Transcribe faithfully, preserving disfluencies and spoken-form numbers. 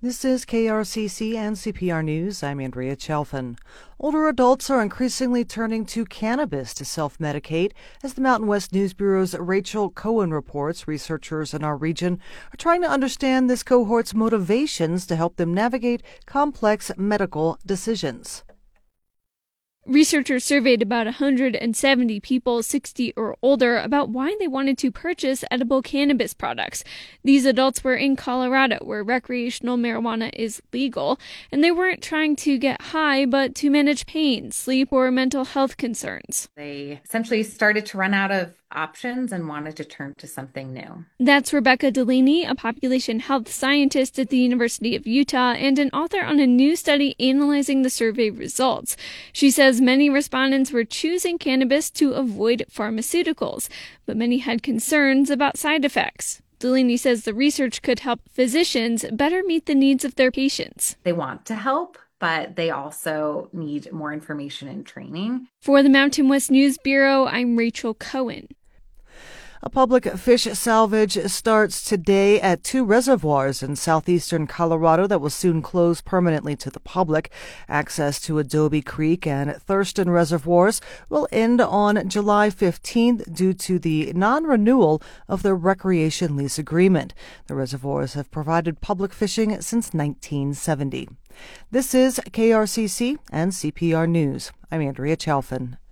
This is K R C C and C P R News. I'm Andrea Chalfin. Older adults are increasingly turning to cannabis to self-medicate. As the Mountain West News Bureau's Rachel Cohen reports, researchers in our region are trying to understand this cohort's motivations to help them navigate complex medical decisions. Researchers surveyed about one hundred seventy people sixty or older about why they wanted to purchase edible cannabis products. These adults were in Colorado, where recreational marijuana is legal, and they weren't trying to get high, but to manage pain, sleep, or mental health concerns. They essentially started to run out of options and wanted to turn to something new. That's Rebecca Delaney, a population health scientist at the University of Utah and an author on a new study analyzing the survey results. She says many respondents were choosing cannabis to avoid pharmaceuticals, but many had concerns about side effects. Delaney says the research could help physicians better meet the needs of their patients. They want to help, but they also need more information and training. For the Mountain West News Bureau, I'm Rachel Cohen. A public fish salvage starts today at two reservoirs in southeastern Colorado that will soon close permanently to the public. Access to Adobe Creek and Thurston reservoirs will end on July fifteenth due to the non-renewal of their recreation lease agreement. The reservoirs have provided public fishing since nineteen seventy. This is K R C C and C P R News. I'm Andrea Chalfin.